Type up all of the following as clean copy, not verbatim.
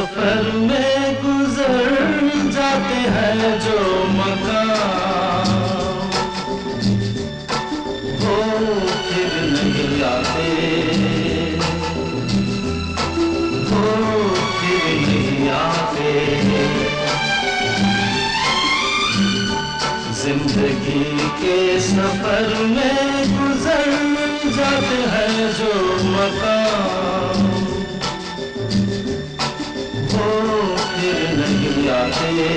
सफर में गुजर जाते हैं जो मकाम, वो फिर नहीं आते, वो फिर नहीं आते। जिंदगी के सफर में गुजर जाते हैं जो मकाम, वो फिर नहीं आते,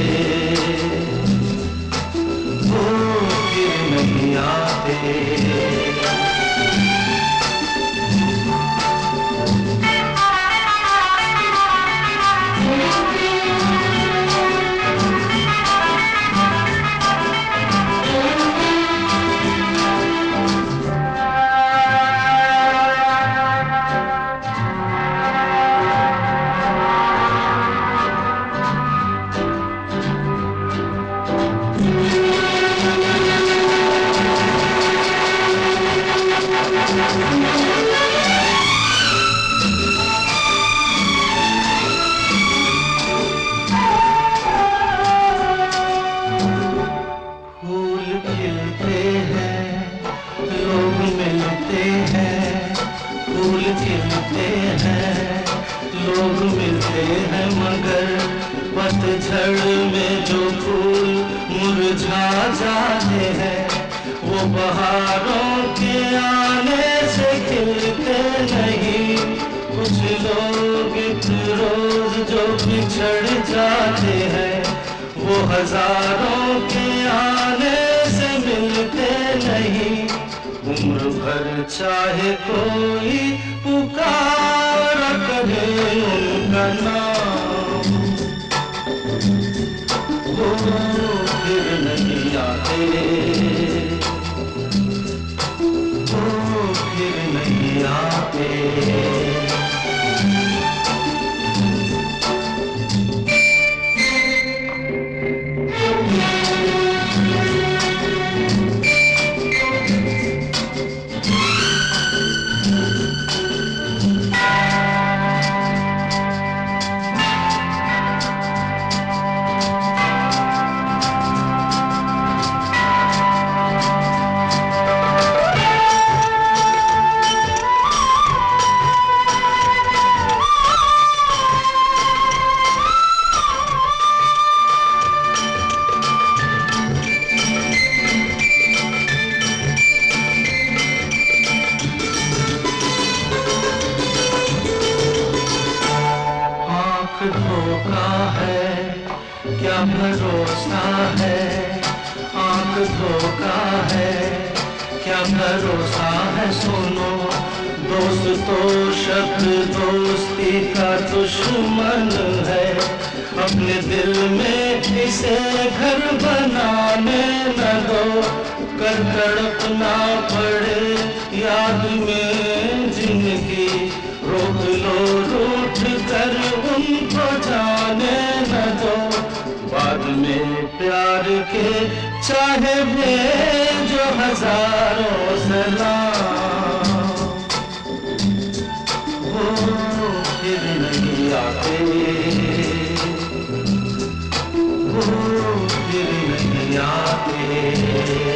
वो फिर नहीं आते। फूल खिलते हैं, लोग मिलते हैं, मगर पतझड़ में जो फूल मुरझा जाते हैं, वो बहारों के आने से खिलते नहीं। कुछ लोग एक रोज जो बिछड़ जाते हैं, वो हजारों के आने से मिलते नहीं। उम्र भर चाहे कोई पुकारा करे उनका नाम, वो फिर नहीं आते, वो फिर नहीं आते। धोखा है क्या भरोसा है, आंख धोखा है क्या भरोसा है। सुनो दोस्त तो शब्द दोस्ती का दुश्मन है, अपने दिल में इसे घर बनाने न दो। कर तड़पना पड़े याद में जिंदगी, रोक लो रूठ कर उनको जाने न दो। बाद में प्यार के चाहे भेजो हजारों सलाम, वो फिर नहीं आते, वो फिर नहीं आते।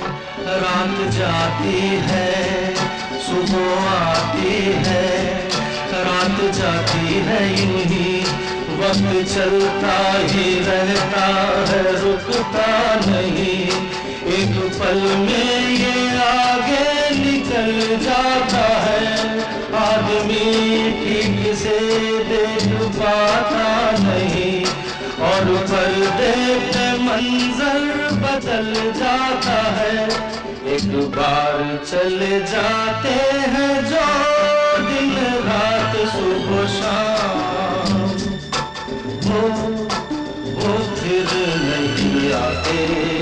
रात जाती है, सुबह आती है, जाती है यूं ही, वक्त चलता ही रहता है, रुकता नहीं। एक पल में ये आगे निकल जाता है, आदमी ठीक से देख पाता नहीं, और पर्दे पे मंजर बदल जाता है। एक बार चले जाते हैं जो दिन रात सुबह शाम, वो फिर नहीं आते,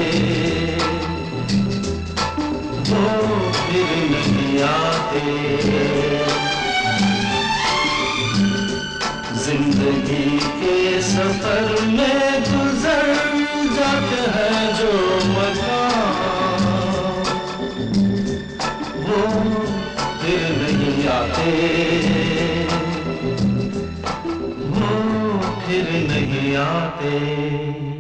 वो फिर नहीं आते। जिंदगी के सफर में गुजर जाते हैं जो मकाम, वो फिर नहीं आते, वो फिर नहीं आते।